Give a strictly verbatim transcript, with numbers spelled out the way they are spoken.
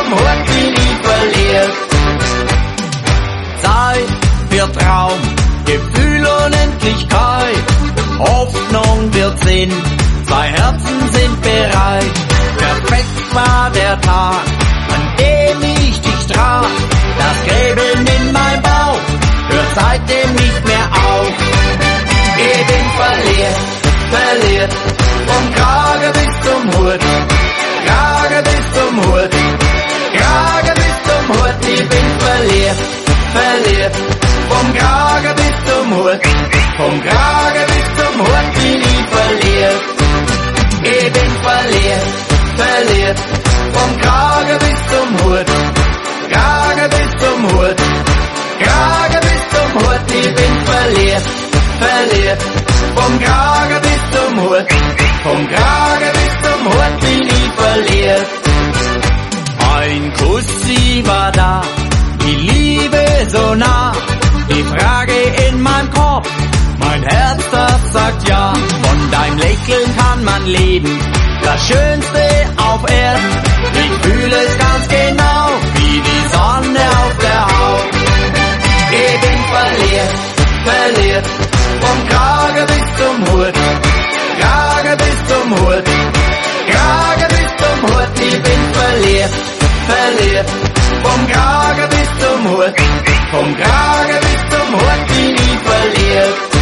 zum Hut bin ich verliert. Zeit wird Traum, Gefühl Unendlichkeit, Hoffnung wird Sinn, zwei Herzen sind bereit. Perfekt war der Tag, an dem ich dich traf, das Kribbeln in meinem Bauch hört seitdem nicht mehr auf. Ich bin verliert, verliert, vom Krage bis zum Hut, Krage bis zum Hut, Krage bis zum Hut. Ich bin verliert, verliert, vom Krage bis zum Hut, vom Krage bis zum Hut bin ich verliert. Ich bin verliert, verliert, vom Krage bis zum Hut, Krage bis zum Hut, Krage bis zum Hut. Ich bin verliert, verliert, vom Krage bis zum Hut, vom Krage bis zum Hut bin ich verliert. Ein Kuss, sie war da, die Liebe so nah, die Frage in meinem Kopf, mein Herz, das sagt ja. Von deinem Lächeln kann man leben, das Schönste auf Erden. Ich fühle es ganz genau, wie die Sonne auf der Haut. Ich bin verliert, verliert, vom Krage bis zum Hut, Krage bis zum Hut, Krage bis zum Hut. Ich bin verliert, verliert, vom Krage bis zum Hut, vom Krage bis zum Hut bin ich verliert.